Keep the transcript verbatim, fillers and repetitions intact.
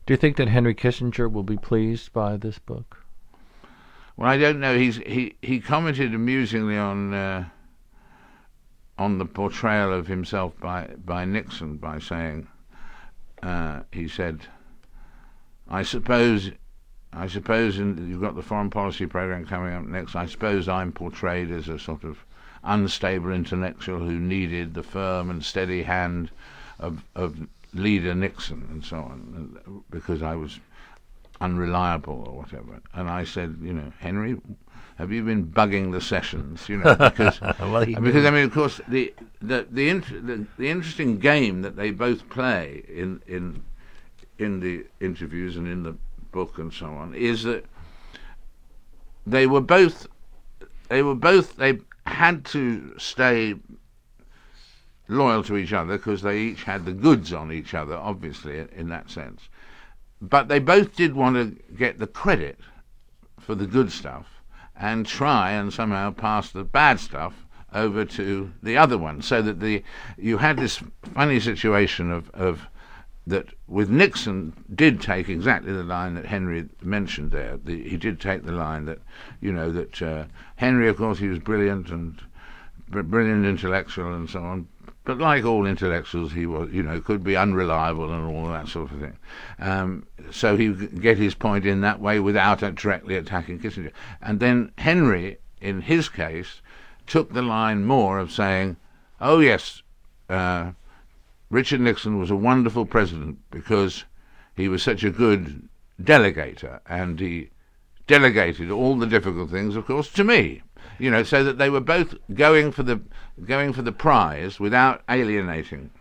Do you think that Henry Kissinger will be pleased by this book? Well, I don't know. He's he, he commented amusingly on uh, on the portrayal of himself by by Nixon by saying, uh, he said, "I suppose." I suppose in, you've got the foreign policy program coming up next. I suppose I'm portrayed as a sort of unstable intellectual who needed the firm and steady hand of, of leader Nixon and so on, because I was unreliable or whatever. And I said, you know, Henry, have you been bugging the sessions? You know, because well, because I mean, of course, the the the, int- the the interesting game that they both play in in in the interviews and in the book and so on is that they were both they were both they had to stay loyal to each other because they each had the goods on each other, obviously, in that sense, but they both did want to get the credit for the good stuff and try and somehow pass the bad stuff over to the other one, so that the you had this funny situation of of that with Nixon did take exactly the line that Henry mentioned there. The, he did take the line that, you know, that uh, Henry, of course, he was brilliant and br- brilliant intellectual and so on, but like all intellectuals, he was, you know, could be unreliable and all that sort of thing. Um, so he would get his point in that way without directly attacking Kissinger. And then Henry, in his case, took the line more of saying, oh yes, uh, Richard Nixon was a wonderful president because he was such a good delegator, and he delegated all the difficult things, of course, to me. You know, so that they were both going for the going for the prize without alienating